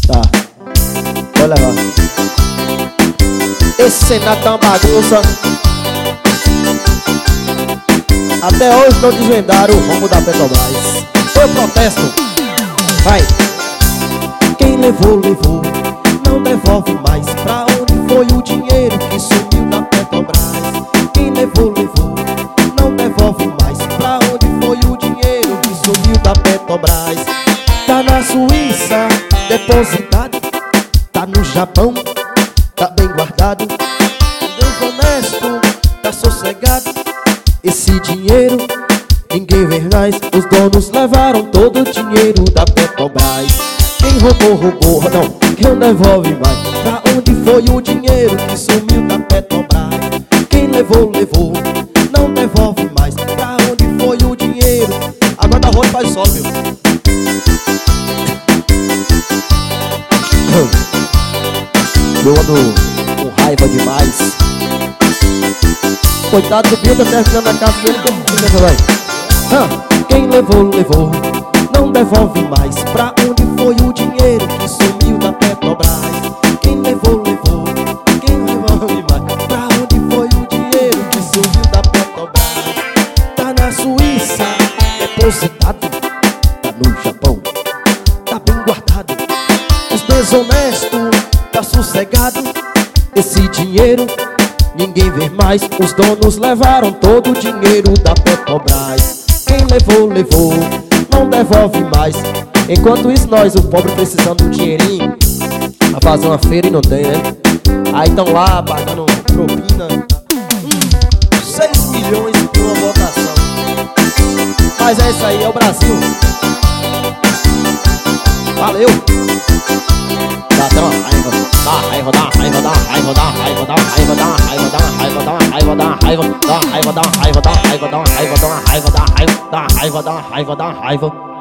Tá, pode levar. Esse Senado tá uma bagunça. Até hoje não desvendaram o rumo da Petrobras. Eu protesto. Vai. Quem levou, levou, não devolve mais. Pra onde foi o dinheiro que sumiu da Petrobras? Quem levou, levou, não devolve mais. Pra onde foi o dinheiro que sumiu da Petrobras? Tá na Suíça, depositado. Tá no Japão, tá bem guardado. Deus honesto, tá sossegado. Esse dinheiro ninguém vê mais. Os donos levaram todo o dinheiro da Petrobras. Quem roubou, roubou, não, quem devolve mais. Pra onde foi o dinheiro que sumiu da Petrobras? Quem levou, levou, não devolve mais. Pra onde foi o dinheiro? Agora da roda faz só, meu. Eu ando com raiva demais. Coitado do Bill, tá terminando a casa dele. Quem levou, levou, não devolve mais. Pra onde foi o dinheiro que sumiu da Petrobras? Quem levou, levou, quem devolve mais. Pra onde foi o dinheiro que sumiu da Petrobras? Tá na Suíça, depositado. Tá no Japão, tá bem guardado. Os desonestos, tá sossegado. Esse dinheiro ninguém vê mais. Os donos levaram todo o dinheiro da Petrobras. Quem levou, levou, não devolve mais. Enquanto isso nós, o pobre, precisando de um dinheirinho pra fazer uma feira e não tem, né? Aí tão lá pagando propina 6 milhões por uma votação. Mas é isso aí, é o Brasil. Valeu. Dá até uma raiva. Dá raiva, dá raiva, dá raiva, dá raiva, dá raiva, dá raiva, dá raiva, dá raiva, dá raiva, dá raiva, dá raiva, dá raiva, dá raiva, dá raiva, dá raiva, dá raiva, dá raiva, dá raiva, dá raiva.